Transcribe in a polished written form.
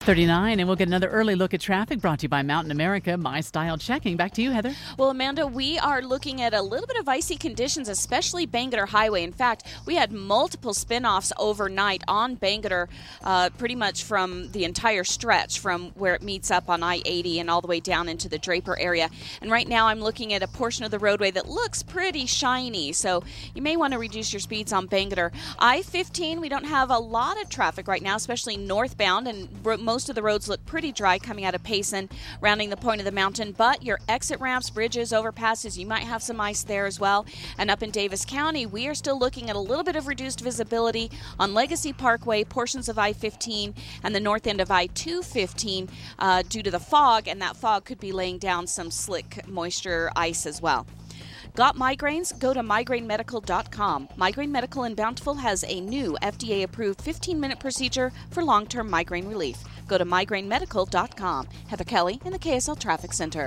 39, and we'll get another early look at traffic brought to you by Mountain America, My Style Checking. Back to you, Heather. Well, Amanda, we are looking at a little bit of icy conditions, especially Bangerter Highway. In fact, we had multiple spin-offs overnight on Bangerter, pretty much from the entire stretch from where it meets up on I-80 and all the way down into the Draper area. And right now I'm looking at a portion of the roadway that looks pretty shiny, so you may want to reduce your speeds on Bangerter. I-15, we don't have a lot of traffic right now, especially northbound, and most of the roads look pretty dry coming out of Payson, rounding the point of the mountain, but your exit ramps, bridges, overpasses, you might have some ice there as well. And up in Davis County, we are still looking at a little bit of reduced visibility on Legacy Parkway, portions of I-15, and the north end of I-215 due to the fog, and that fog could be laying down some slick moisture ice as well. Got migraines? Go to migrainemedical.com. Migraine Medical in Bountiful has a new FDA-approved 15-minute procedure for long-term migraine relief. Go to migrainemedical.com. Heather Kelly in the KSL Traffic Center.